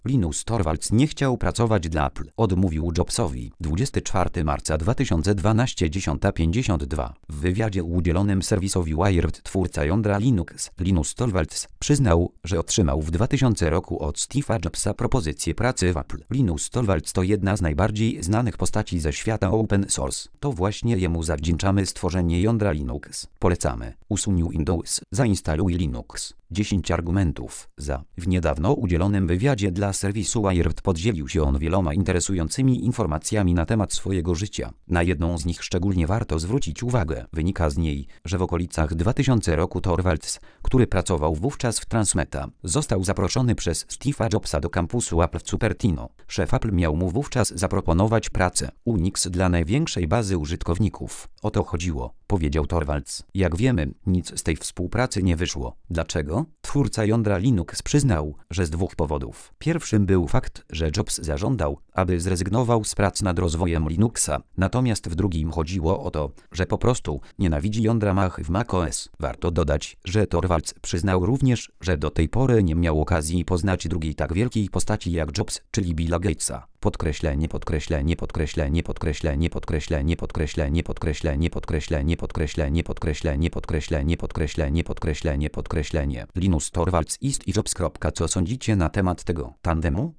Linus Torvalds nie chciał pracować dla Apple. Odmówił Jobsowi. 24 marca 2012 10:52. W wywiadzie udzielonym serwisowi Wired twórca jądra Linux, Linus Torvalds, przyznał, że otrzymał w 2000 roku od Steve'a Jobsa propozycję pracy w Apple. Linus Torvalds to jedna z najbardziej znanych postaci ze świata open source. To właśnie jemu zawdzięczamy stworzenie jądra Linux. Polecamy. Usuń Windows. Zainstaluj Linux. 10 argumentów za. W niedawno udzielonym wywiadzie dla serwisu Wired podzielił się on wieloma interesującymi informacjami na temat swojego życia. Na jedną z nich szczególnie warto zwrócić uwagę. Wynika z niej, że w okolicach 2000 roku Torvalds, który pracował wówczas w Transmeta, został zaproszony przez Steve'a Jobsa do kampusu Apple w Cupertino. Szef Apple miał mu wówczas zaproponować pracę Unix dla największej bazy użytkowników. O to chodziło, powiedział Torvalds. Jak wiemy, nic z tej współpracy nie wyszło. Dlaczego? Twórca jądra Linux przyznał, że z dwóch powodów. Pierwszym był fakt, że Jobs zażądał, aby zrezygnował z prac nad rozwojem Linuxa. Natomiast w drugim chodziło o to, że po prostu nienawidzi jądra Mach w macOS. Warto dodać, że Torvalds przyznał również, że do tej pory nie miał okazji poznać drugiej tak wielkiej postaci jak Jobs, czyli Billa Gatesa. Podkreślenie, podkreślenie, podkreślenie, podkreślenie, podkreślenie, podkreślenie, podkreślenie, podkreślenie, podkreślenie, podkreślenie, podkreślenie, podkreślenie, podkreślenie, podkreślenie. Linus Torvalds ist i Jobs. Co sądzicie na temat tego tandemu?